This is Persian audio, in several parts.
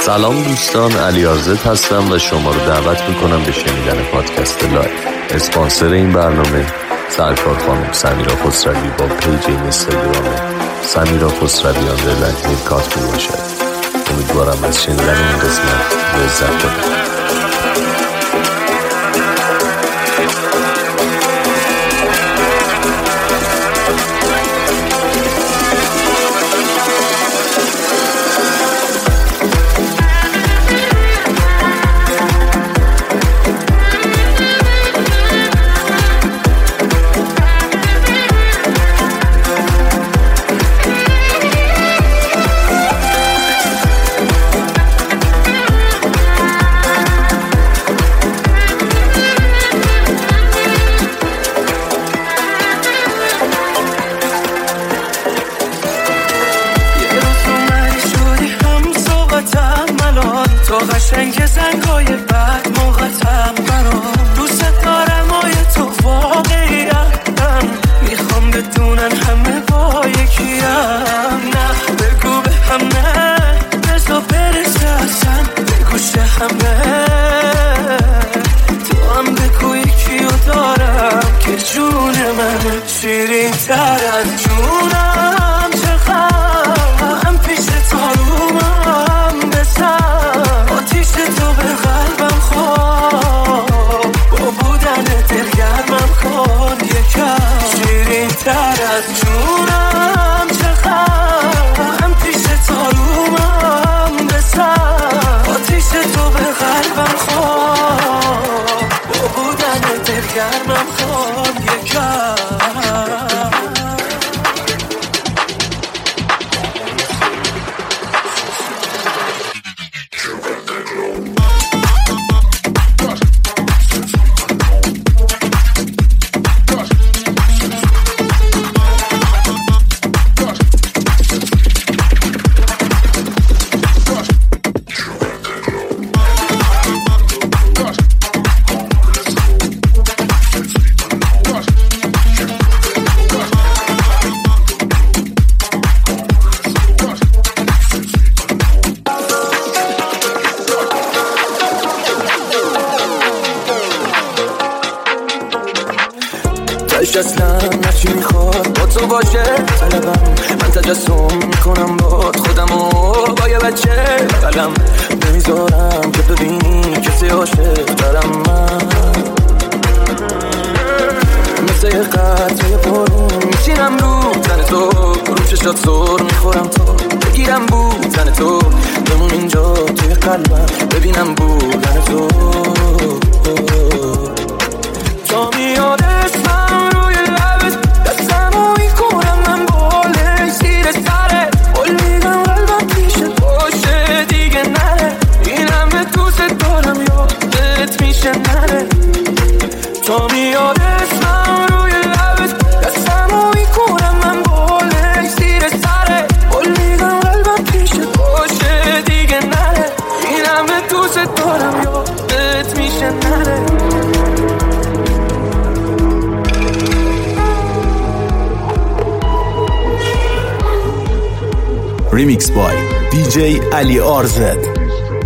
سلام دوستان، علی آرزت هستم و شما رو دعوت میکنم به شنیدن پادکست لایف. اسپانسر این برنامه سرکار خانم سمیرا خسروی با پیج اینستاگرام سمیرا خسروی _ میرکات می باشد. امیدوارم از شنیدن این قسمت لذت ببرید. قشنگ زنگای بعد موقتم برام دوست دارم آیا تو واقعیتم میخوام بدونن همه با یکیم نه بگو به هم نه بزا برسه اصلا به گوش همه تو هم بگو یکیو دارم که جون من شیرین تر از جونم چقدر هم پیش تارومم بسر آتیش تو به قلبم خواب با بودن دلگرمم کن یکم شیرین تر از جونم چقدر هم پیش تارومم بسر آتیش تو به قلبم خواب با بودن دلگرمم کن یکم اصلا نچی میخواد با تو باشه طلبم من تجسم میکنم با خودم و با یه بچه قلم نمیذارم که ببینی کسی عاشق دارم من مثل یه قطعه بارون میشینم رو تن تو رو چشات سر میخورم تا بگیرم بودن تو بمون اینجا توی قلبم ببینم بودن تو تا میاد اسمم روی لبت دستمو میکنم من بالش زیر سره قول میدم قلبم پیشت باشه دیگه نره اینم به دوست دارم یادت میشه نره تا میاد اسمم روی لبت دستمو میکنم من بالش زیر سره قول میدم قلبم پیشت باشه دیگه نره اینم به دوست دارم یادت میشه نره Remix by DJ Ali Arzet.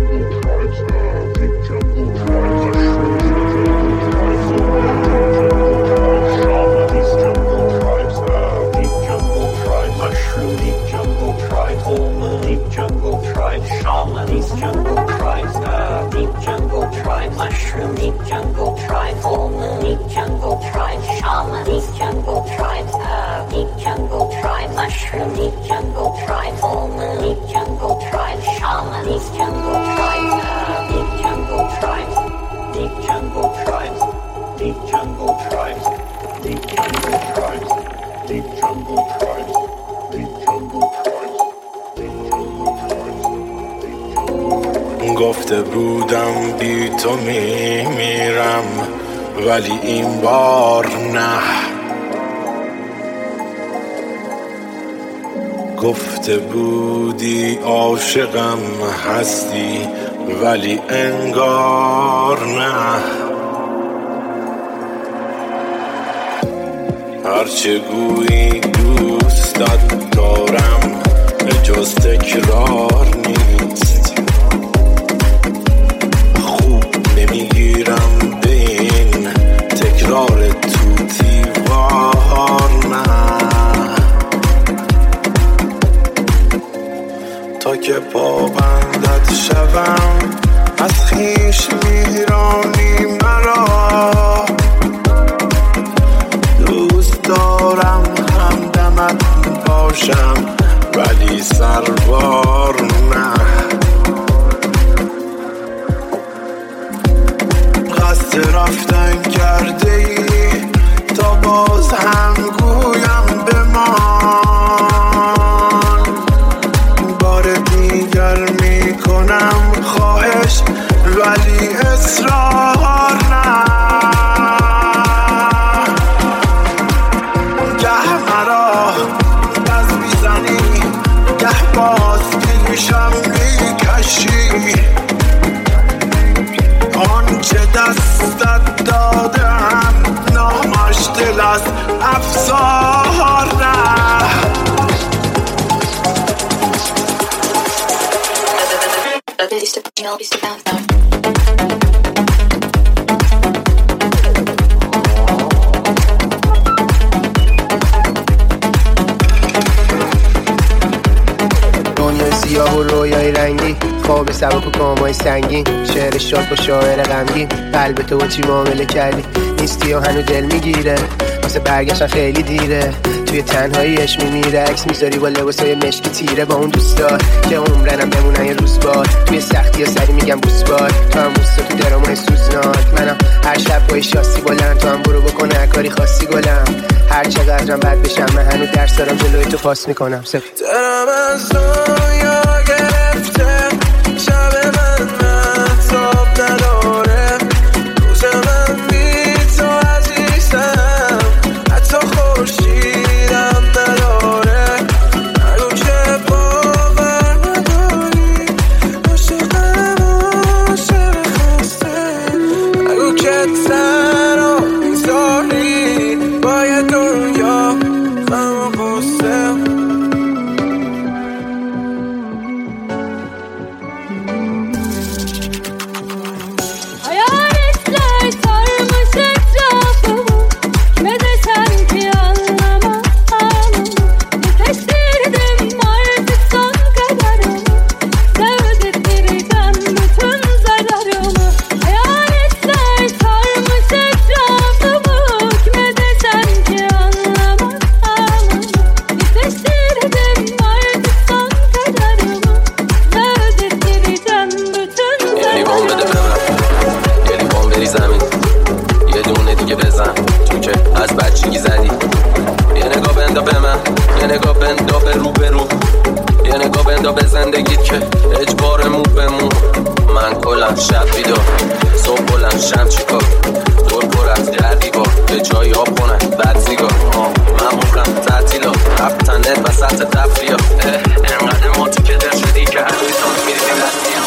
گفته بودم بی تو میمیرم ولی این بار نه گفته بودی عاشقم هستی ولی انگار نه هرچه گویی دوستت دارم جز تکرار نیست شبم از خیش میرانی مرا، دوست دارم همدمت باشم ولی سربار نه. قصد رفتن کرده ای تا باز هم گویم بمان، بار دیگر میکنم خواهش ولی اصرار نه. گه مرا دست میزنی گه باز پیشم میکشی، آنچه دستت دادم نامش دل است افسار نه. دنیای سیاه و رویای رنگی، خواب سبک و کامای سنگین، شعر شاد با شاعر غمگین، قلب تو با چی معامله کردی نیستی و هنو دل میگیره، واسه برگشتن خیلی دیره، توی تنهاییش میمیره، عکس میذاری با لباسای مشکی تیره با اون دوستا که عمرنم بمونن یه روز بار، توی سختی ها سری میگم بوس بار، تو هم بوستا تو درامای سوزناک، منم هر شب پای شاسی بلند، تو هم برو بکنه هر کاری خاصی گلم، هر چقدرم بد بشم من هنو درس دارم جلوی تو پاس میکنم. دلم از دنیا گرفته، شب من محتاب نداره، روز من بی تو عزیزم حتی خورشیدم نداره، نگو که باور نداری عاشقم عاشق خسته، نگو که تنها میذاری باید دنیا غم و غصه. به زندگیت که اجبارمون بمون، من کلم شب بیدار صبح بلند شم چیکار، دور پر از گردیگاه به جایی آب کنن بد سیگار، من مفرم تعطیلا رفتن نت وسط تفریا، انقدر ماتی که دل شدی که هر بیتان میریدی دستیم.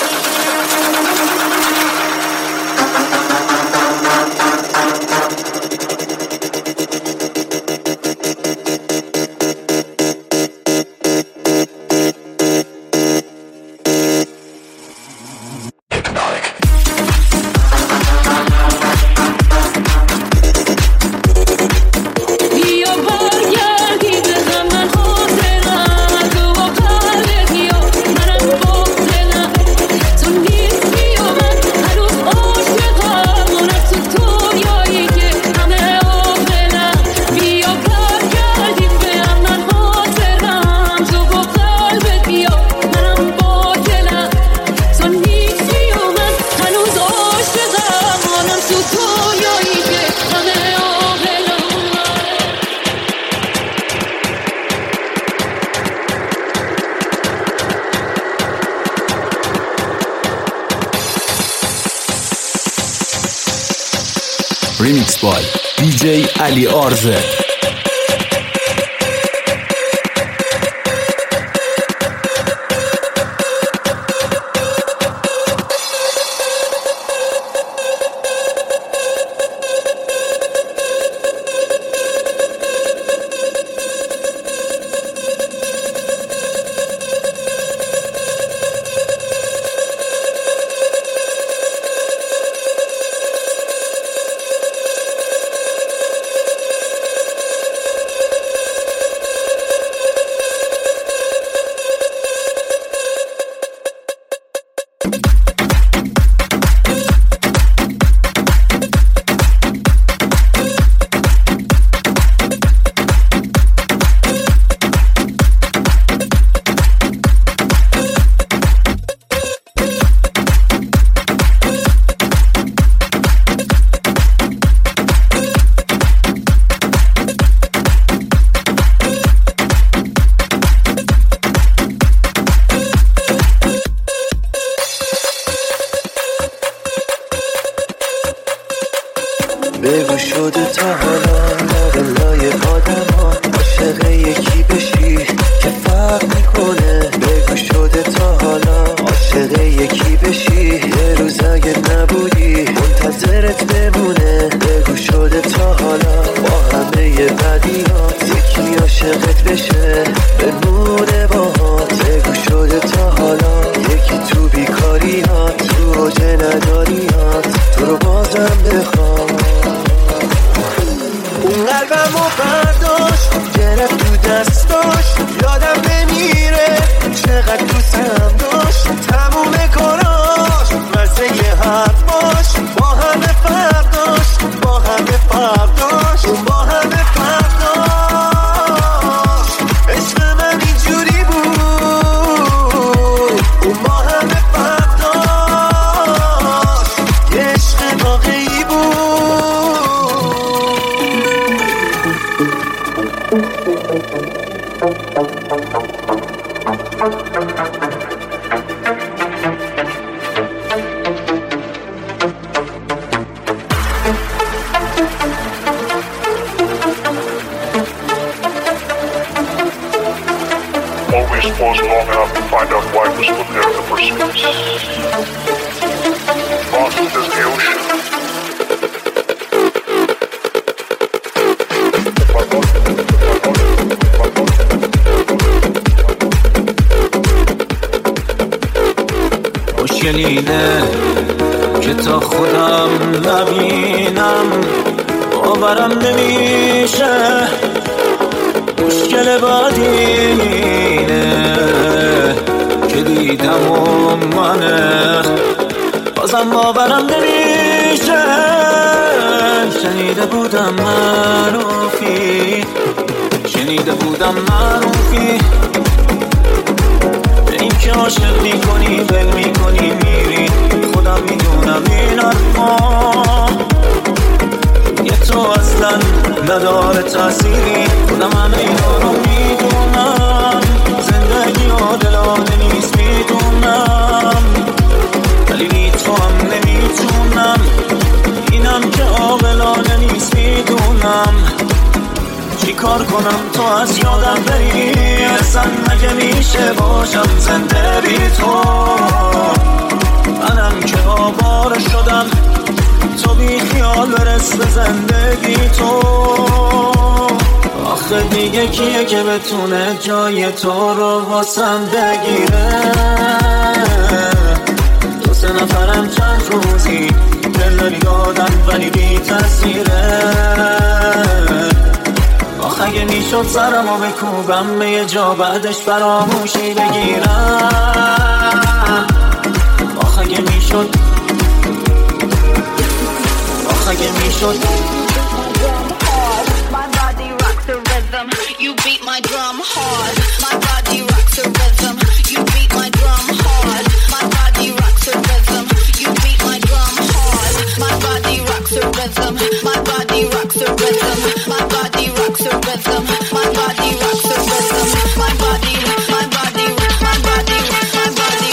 Remix by DJ Ali Orze. بگو شده تا حالا لای آدم ها عاشق یکی بشی که فرق میکنه. بگو شده تا حالا عاشق یکی بشی یه روز اگه نبودی منتظرت بمونه. بگو شده تا حالا با همه بدیات یکی عاشقت بشه بمونه باهات. بگو شده تا حالا یکی تو بیکاریات تو اوج نداریات تو رو بازم بخوام. اون قلبمو برداشت گرفت تو دستاش یادم نمیره چقدر دوستم داشت تموم کاراش واسه یه حرفاش با همه فرداش با همه فرداش با همه فرداش. عشق من اینجوری بود اون با همه فرداش یه عشق واقعی بود. Always pause long enough to find out why it was put there in the first place. Vast as the ocean. خوشگلیه که تا خودم نبینم باورم نمیشه. مشکل بعدی اینه که دیدم و منه بازم باورم نمیشه. شنیده بودم معروفی شنیده بودم معروفی به این که عاشق میکنی بل میکنی میری. خودم میدونم این حرفا یه تو اصلا نداره تأثیری. خودم همه اینا رو میدونم زندگی عادلانه نیست میدونم ولی بی تو هم نمیتونم اینم که عاقلانه نیست میدونم. چی کار کنم تو از یادم بری اصلا مگه میشه باشم زنده بی تو. منم که آواره شدم تو بی خیال برس به زندگی تو. آخه دیگه کیه که بتونه جای تو رو واسم بگیره. دو سه نفرم چند روزی دل دادن ولی بی تاثیره. آخه اگه میشد سرمو بکوبم به یه جا بعدش فراموشی بگیرم. آخه اگه میشد اگه میشد. My body rocks the rhythm. You beat my drum hard. My body rocks the rhythm. You beat my drum hard. My body rocks the rhythm. You beat my drum hard. My body rocks the rhythm. My body rocks the rhythm. My body rocks the rhythm. My body rocks the rhythm. My body my body my body my body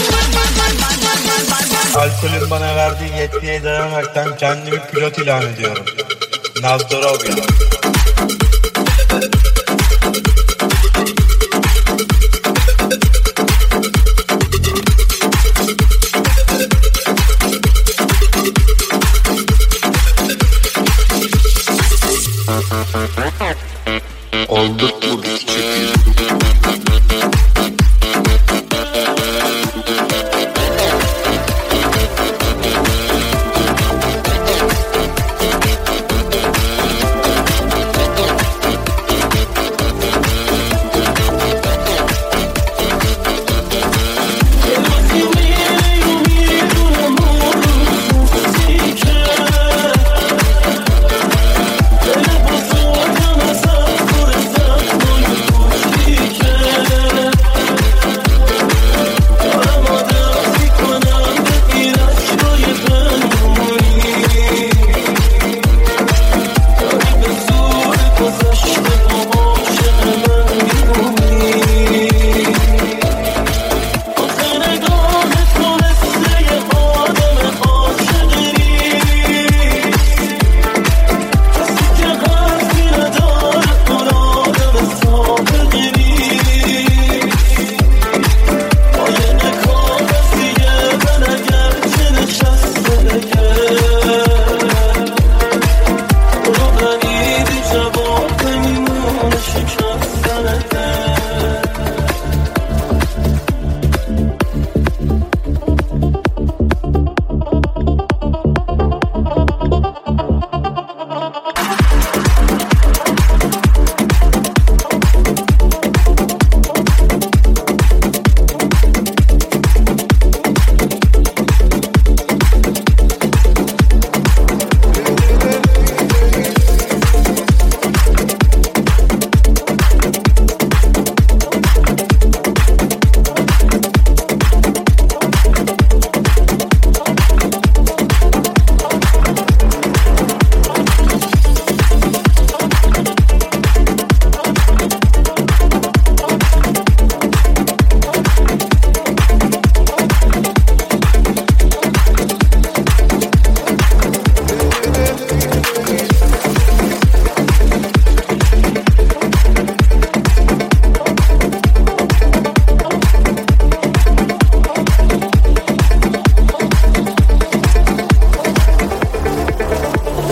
Alkolün bana verdiği yetkiye dayanaraktan kendimi pilot ilan ediyorum. Nazdorovya. Aldık bu küçük.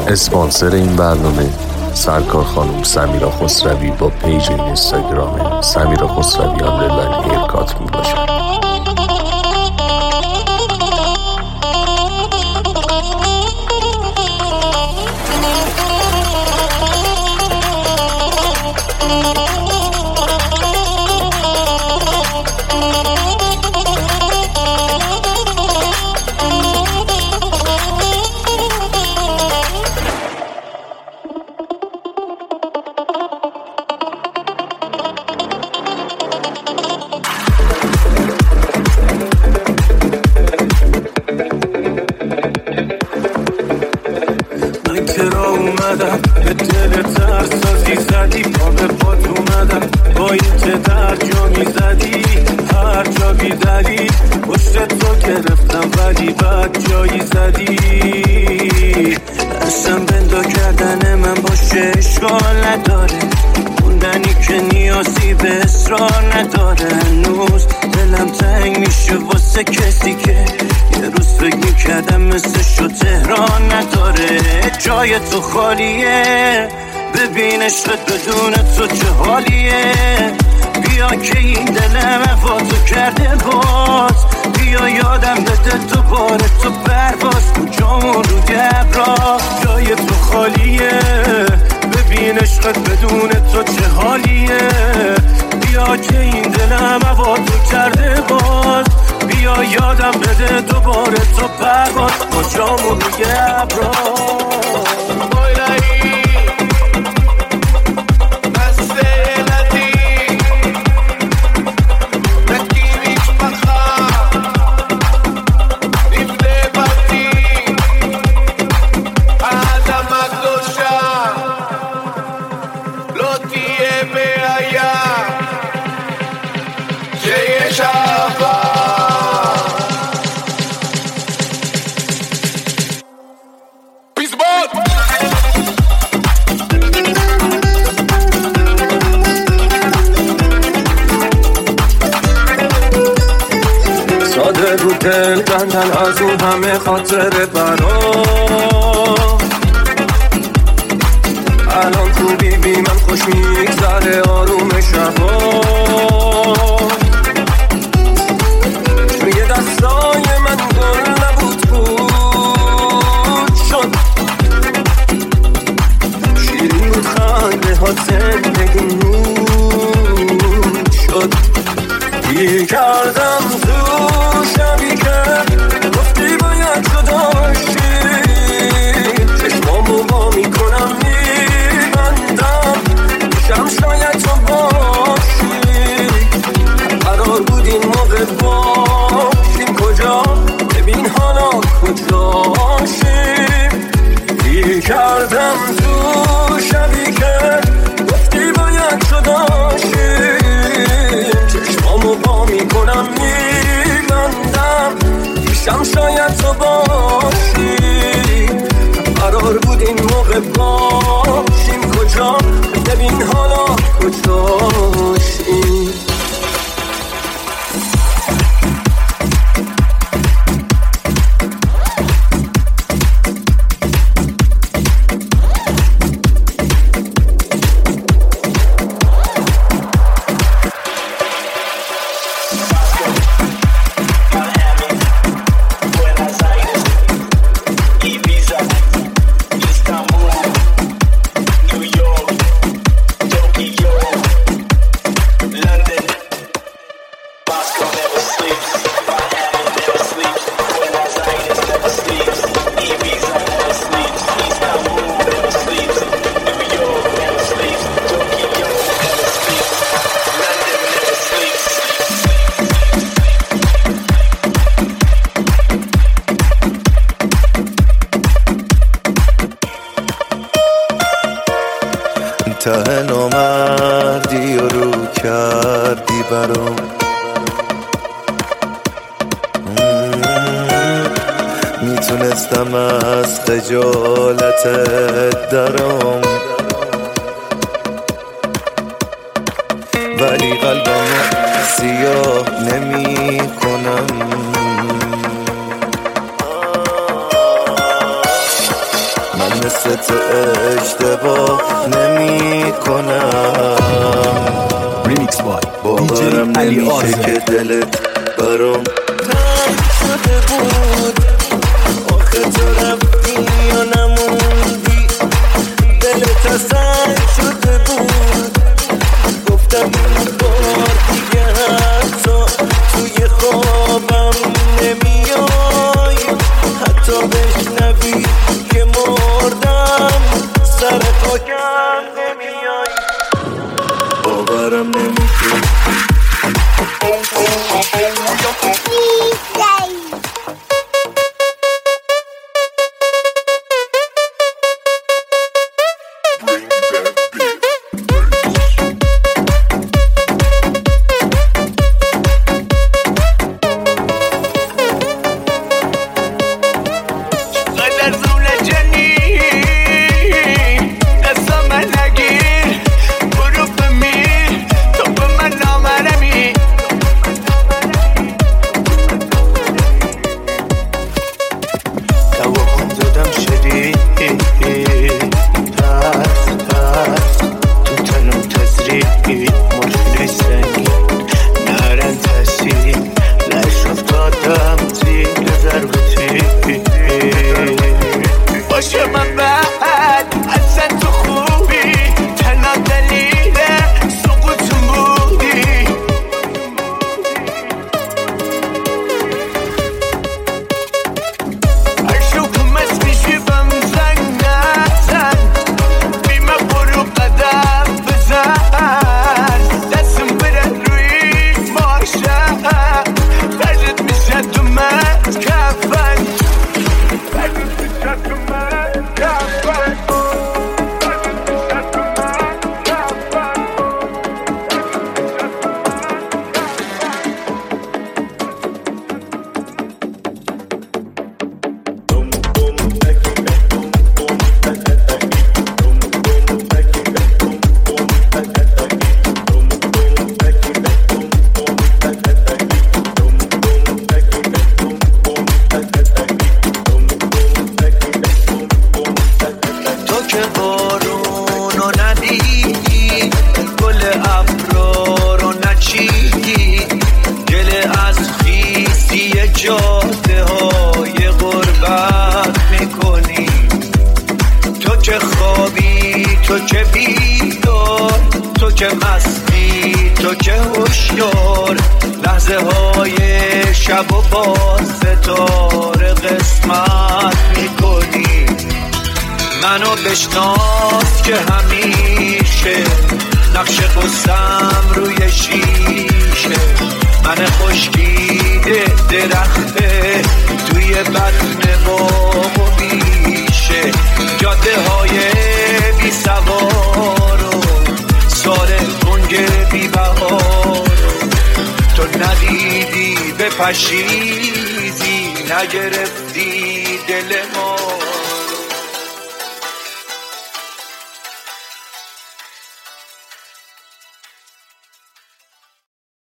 اسپانسر این برنامه سرکار خانم سمیرا خسروی با پیج اینستاگرام سمیرا خسروی آندرلاین ایرکات می باشد. به دل ترسازی زدی پا به پات اومدم با این که در جا میزدی هر جا بیدلی پشت تو گرفتم ولی بد جایی زدی دستم بندا کردن من باشه اشکال نداره موندنی که نیازی به اصرار نداره هنوز دلم تنگ میشه واسه کسی که یه روز فکر میکردم مثل شو تهران نداره جای تو خالیه ببین عشقت بدون تو چه حالیه بیا که این دلم وفاتو کرده باز بیا یادم بده دوباره تو پرواز کجامون رو گبرا جای تو خالیه ببین عشقت بدون تو چه حالیه بیا که این دلم وفاتو کرده باز بیا یادم بده دوباره تو پرواز کجامون رو گبرا ساده رو دل بندن از اون همه خاطر برام الان خوبی بی من خوش میگذره آروم شبا توی دستای من گل نبود بود شد شیرین بود خنده ها زندگی نور شد گیر کردم تو شبی که گفتی باید جداشی چشمامو با میکنم میبندم میشم شاید تو باشی قرار بود این موقع باشیم کجا ببین حالا کجاشیم گیر کردم تو شبی که گفتی باید جداشی چشمامو با میکنم میبندم پیشم شاید تو باشی قرار بود این موقع باشیم کجا ببین حالا کجاشیم ته نامردی و رو کردی برام میتونستم از خجالتت درام ولی قلبم سیاه نمی کنم من مثل اشتباه نمی کنم. ریمیکس بای باورم نمیشه که دلت برام تنگ شده بود. آخه تو رفتی یا نموندی، دلت اصلا شده بود. گفتم این بار دیگه حتی توی خوابم نمیای، حتی بشنوی که مردم سر خاکم نمیای. باورم نمیشه. بشناس که همیشه نقش قصم روی شیشه. من خشکیده درخته توی بطن باغ و بیشه. جاده های بی سوار و سال گنگ بی بهار. تو ندیدی به پشیزی، نگرفتی دل ما